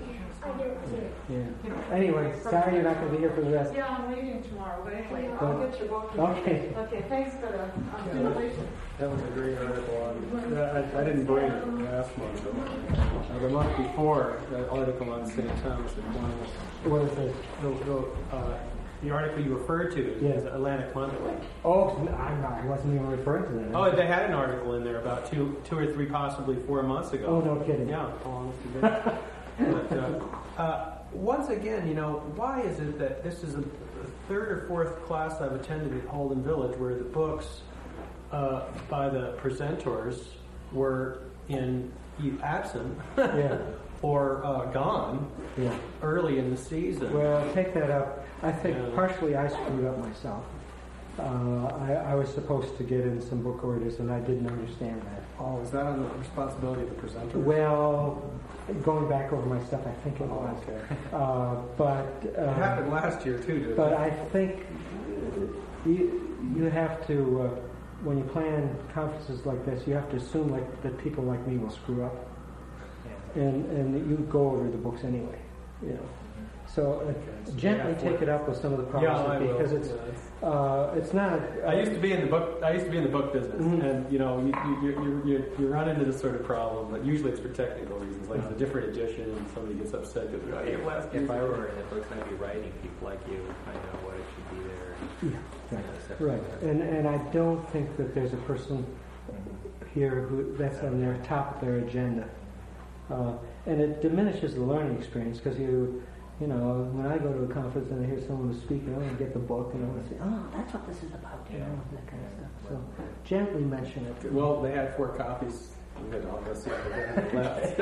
Yeah. Anyway, sorry you're not going to be here for the rest. Yeah, I'm leaving tomorrow, but anyway, I'll get your book. Okay. Okay, thanks for the stimulation. That was a great article on. I, I didn't bring it last month. So. Uh, the month before, the article on Saint Thomas Aquinas. What is it? The, the, uh, the article you referred to Yeah. is Atlantic Monthly. Oh, I'm not, I wasn't even referring to that. Oh, they had an article in there about two, two or three, possibly four months ago. Oh, no kidding. Yeah, how long has it been? But, uh, uh, once again, you know, why is it that this is a third or fourth class I've attended at Holden Village where the books uh, by the presenters were in either absent Yeah. or uh, gone Yeah. early in the season? Well, take that up. I think Yeah. partially I screwed up myself. Uh, I, I was supposed to get in some book orders, and I didn't understand that. Oh, is that on the responsibility of the presenter? Well, going back over my stuff, I think it was. okay. Uh, but uh, It happened last year too, didn't but it? I think you you have to uh, when you plan conferences like this, you have to assume like that people like me will screw up, and and you go over the books anyway, you know. So uh, gently Yeah, take it up with some of the Yeah, problems I will. because it's Yeah. uh, it's not. I used to be in the book. I used to be in the book business, Mhm. and you know, you you, you you you run into this sort of problem, but usually it's for technical reasons, like it's a different edition, and somebody gets upset because oh, you last If I were in the books, I'd be writing people like you would find out what it should be there. Yeah, right. separate Right, letter. and and I don't think that there's a person here who that's on their top of their agenda, uh, and it diminishes the learning experience because you, you know, when I go to a conference and I hear someone who's speaking, I want to get the book and I want to say, oh, that's what this is about, you know, that kind of stuff. So gently mention it. Well, they had four copies. We had all this left.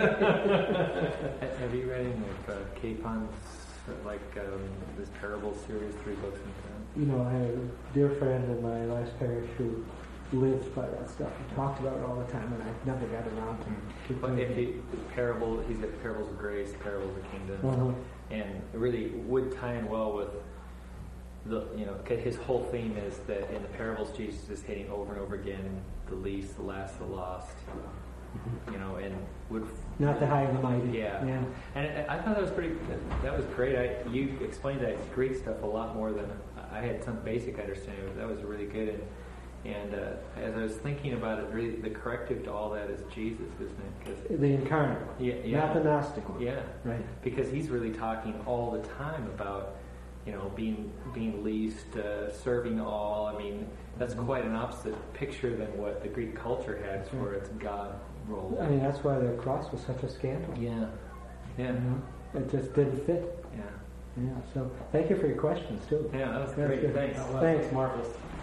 Have you read any of uh, Capon's, like um, this parable series, three books in ten? You know, I have a dear friend in my last parish who lived by that stuff and talked about it all the time, and I never got around to keep But doing if it. he, parable, he's got parables of grace, parables of kingdom, Uh-huh. and it really would tie in well with the, you know, 'cause his whole theme is that in the parables Jesus is hitting over and over again the least, the last, the lost, you know, and would Not the high and the mighty. yeah. Yeah. And I I thought that was pretty. That was great. I, you explained that Greek stuff a lot more than I had some basic understanding. But that was really good. And and uh, as I was thinking about it, really the corrective to all that is Jesus, isn't it? 'Cause The incarnate one, Yeah, yeah. not the Gnostic one. yeah, Right. because he's really talking all the time about, you know, being being least, uh, serving all. I mean, that's Mm-hmm. quite an opposite picture than what the Greek culture had for its God role. I mean, that's why the cross was such a scandal. Yeah, yeah, You know? It just didn't fit. yeah. Yeah. So thank you for your questions too. Yeah, that was That's great. good. Thanks. Thanks. Marvelous.